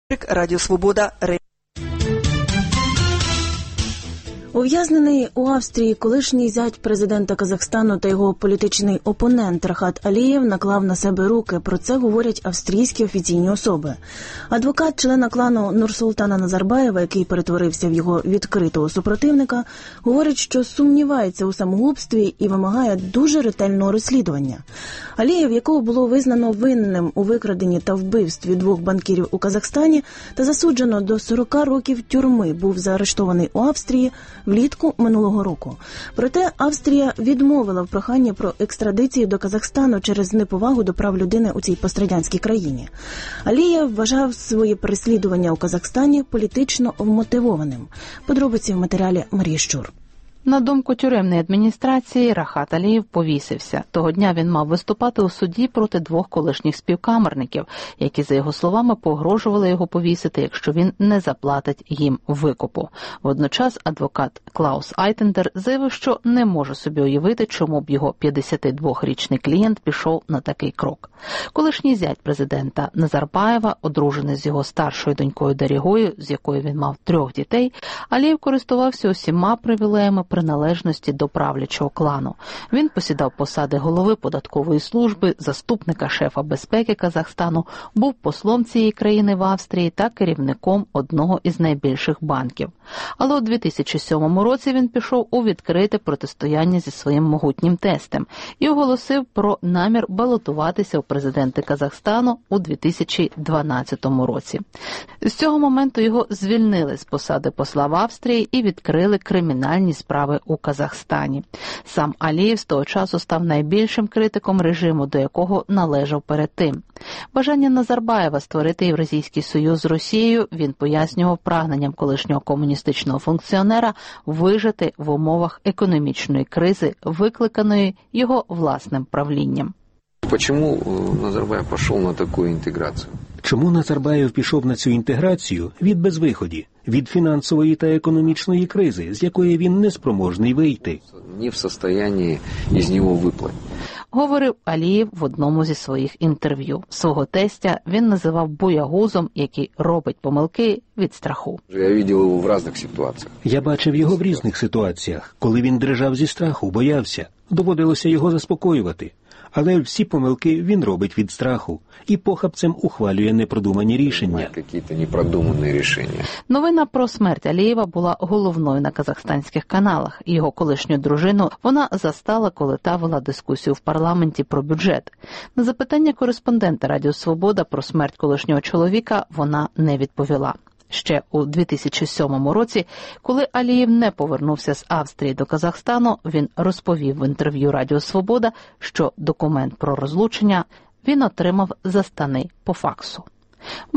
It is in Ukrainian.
Радіо Свобода. Ув'язнений у Австрії колишній зять президента Казахстану та його політичний опонент Рахат Алієв наклав на себе руки. Про це говорять австрійські офіційні особи. Адвокат члена клану Нурсултана Назарбаєва, який перетворився в його відкритого супротивника, говорить, що сумнівається у самогубстві і вимагає дуже ретельного розслідування. Алієв, якого було визнано винним у викраденні та вбивстві двох банкірів у Казахстані та засуджено до 40 років тюрми, був заарештований у Австрії влітку минулого року. Проте Австрія відмовила в проханні про екстрадицію до Казахстану через неповагу до прав людини у цій пострадянській країні. Алієв вважав своє переслідування у Казахстані політично вмотивованим. Подробиці в матеріалі Марії Щур. На думку тюремної адміністрації, Рахат Алієв повісився. Того дня він мав виступати у суді проти двох колишніх співкамерників, які, за його словами, погрожували його повісити, якщо він не заплатить їм викупу. Водночас адвокат Клаус Айтендер заявив, що не може собі уявити, чому б його 52-річний клієнт пішов на такий крок. Колишній зять президента Назарбаєва, одружений з його старшою донькою Дарігою, з якою він мав 3 дітей, Алієв користувався усіма привілеями приналежності до правлячого клану. Він посідав посади голови податкової служби, заступника шефа безпеки Казахстану, був послом цієї країни в Австрії та керівником одного із найбільших банків. Але у 2007 році він пішов у відкрите протистояння зі своїм могутнім тестем і оголосив про намір балотуватися у президенти Казахстану у 2012 році. З цього моменту його звільнили з посади посла в Австрії і відкрили кримінальні справи у Казахстані. Сам Алієв з того часу став найбільшим критиком режиму, до якого належав перед тим. Бажання Назарбаєва створити Євразійський союз з Росією він пояснював прагненням колишнього комуністичного функціонера вижити в умовах економічної кризи, викликаної його власним правлінням. Чому Назарбаєв пішов на таку інтеграцію? Чому Назарбаєв пішов на цю інтеграцію від безвиході, від фінансової та економічної кризи, з якої він не спроможний вийти? Не в стані із нього виплати. Говорив Алієв в одному зі своїх інтерв'ю. Свого тестя він називав боягузом, який робить помилки від страху. Я бачив його в різних ситуаціях. Я бачив його в різних ситуаціях, коли він дрижав зі страху, боявся. Доводилося його заспокоювати. Але всі помилки він робить від страху і похабцем ухвалює непродумані рішення. Новина про смерть Алієва була головною на казахстанських каналах. Його колишню дружину вона застала, коли та вела дискусію в парламенті про бюджет. На запитання кореспондента Радіо Свобода про смерть колишнього чоловіка вона не відповіла. Ще у 2007 році, коли Алієв не повернувся з Австрії до Казахстану, він розповів в інтерв'ю Радіо Свобода, що документ про розлучення він отримав за стани по факсу.